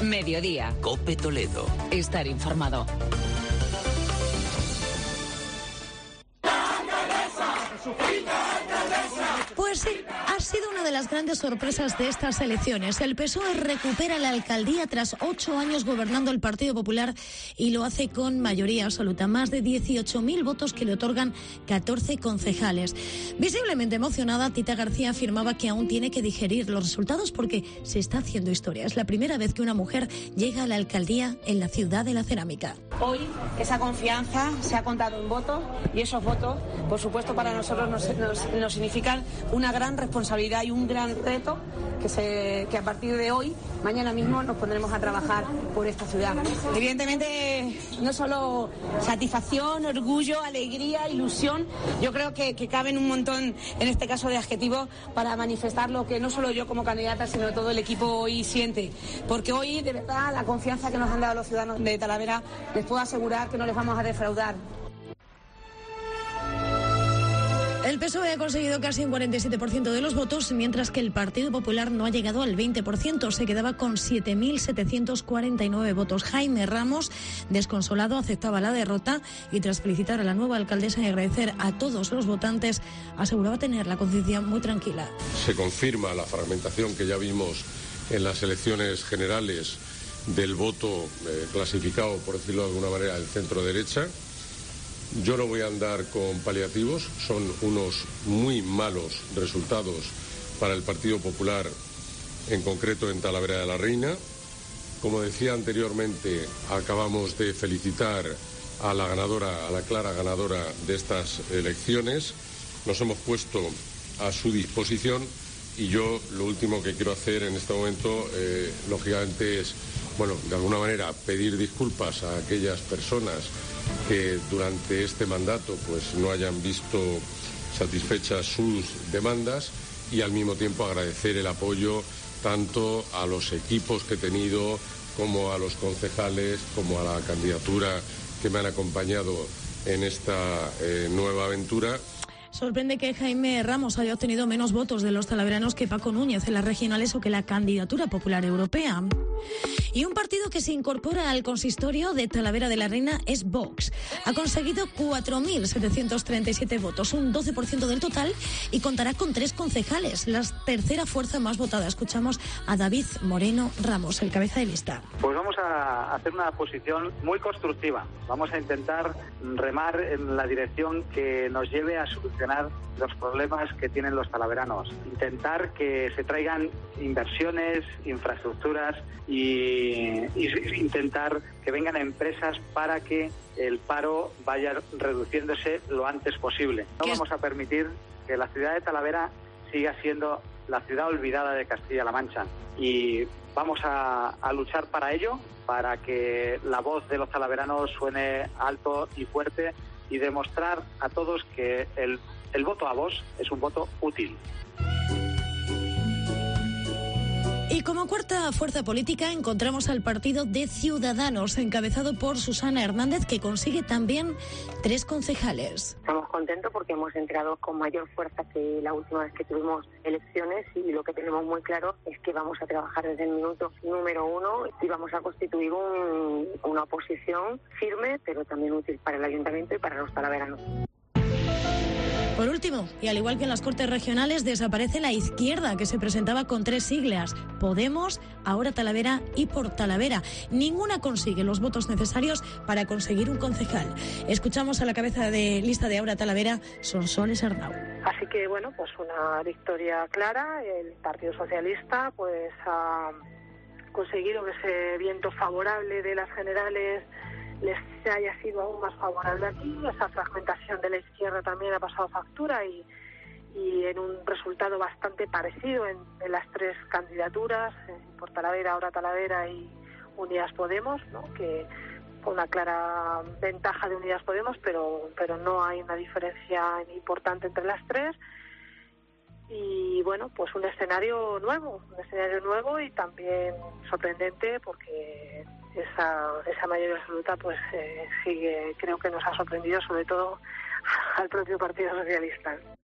Mediodía. COPE Toledo. Estar informado. Pues sí, ha sido una de las grandes sorpresas de estas elecciones. El PSOE recupera la alcaldía tras 8 años gobernando el Partido Popular y lo hace con mayoría absoluta. Más de 18.000 votos que le otorgan 14 concejales. Visiblemente emocionada, Tita García afirmaba que aún tiene que digerir los resultados porque se está haciendo historia. Es la primera vez que una mujer llega a la alcaldía en la ciudad de la cerámica. Hoy esa confianza se ha contado en votos y esos votos, por supuesto, para nosotros nos significan una gran responsabilidad y un gran reto que a partir de hoy, mañana mismo, nos pondremos a trabajar por esta ciudad. Evidentemente, no solo satisfacción, orgullo, alegría, ilusión, yo creo que caben un montón, en este caso, de adjetivos para manifestar lo que no solo yo como candidata, sino todo el equipo hoy siente. Porque hoy, de verdad, la confianza que nos han dado los ciudadanos de Talavera, les puedo asegurar que no les vamos a defraudar. El PSOE ha conseguido casi un 47% de los votos, mientras que el Partido Popular no ha llegado al 20%. Se quedaba con 7.749 votos. Jaime Ramos, desconsolado, aceptaba la derrota y tras felicitar a la nueva alcaldesa y agradecer a todos los votantes, aseguraba tener la conciencia muy tranquila. Se confirma la fragmentación que ya vimos en las elecciones generales del voto clasificado, por decirlo de alguna manera, del centro-derecha. Yo no voy a andar con paliativos, son unos muy malos resultados para el Partido Popular, en concreto en Talavera de la Reina. Como decía anteriormente, acabamos de felicitar a la ganadora, a la clara ganadora de estas elecciones. Nos hemos puesto a su disposición y yo lo último que quiero hacer en este momento, lógicamente, es, de alguna manera pedir disculpas a aquellas personas que durante este mandato pues no hayan visto satisfechas sus demandas y al mismo tiempo agradecer el apoyo tanto a los equipos que he tenido como a los concejales, como a la candidatura que me han acompañado en esta nueva aventura. Sorprende que Jaime Ramos haya obtenido menos votos de los talaveranos que Paco Núñez en las regionales o que la candidatura popular europea. Y un partido que se incorpora al consistorio de Talavera de la Reina es Vox. Ha conseguido 4.737 votos, un 12% del total, y contará con 3 concejales, la tercera fuerza más votada. Escuchamos a David Moreno Ramos, el cabeza de lista. Pues vamos a hacer una posición muy constructiva. Vamos a intentar remar en la dirección que nos lleve a solucionar los problemas que tienen los talaveranos. Intentar que se traigan inversiones, infraestructuras y intentar que vengan empresas para que el paro vaya reduciéndose lo antes posible. No vamos a permitir que la ciudad de Talavera siga siendo la ciudad olvidada de Castilla-La Mancha y vamos a luchar para ello, para que la voz de los talaveranos suene alto y fuerte y demostrar a todos que el voto a Vox es un voto útil. Y como cuarta fuerza política encontramos al partido de Ciudadanos, encabezado por Susana Hernández, que consigue también 3 concejales. Estamos contentos porque hemos entrado con mayor fuerza que la última vez que tuvimos elecciones y lo que tenemos muy claro es que vamos a trabajar desde el minuto número 1 y vamos a constituir una oposición firme, pero también útil para el ayuntamiento y para los talaveranos. Por último, y al igual que en las Cortes regionales, desaparece la izquierda, que se presentaba con 3 siglas: Podemos, Ahora Talavera y Por Talavera. Ninguna consigue los votos necesarios para conseguir un concejal. Escuchamos a la cabeza de lista de Ahora Talavera, Sonsoles Arnau. Así que, pues una victoria clara. El Partido Socialista pues ha conseguido que ese viento favorable de las generales les haya sido aún más favorable aquí. Esa fragmentación de la izquierda también ha pasado factura y en un resultado bastante parecido en las 3 candidaturas, por Talavera, Ahora Talavera y Unidas Podemos, ¿no? Que con una clara ventaja de Unidas Podemos, pero no hay una diferencia importante entre las 3. Y pues un escenario nuevo y también sorprendente porque esa mayoría absoluta sigue, creo que nos ha sorprendido sobre todo al propio Partido Socialista.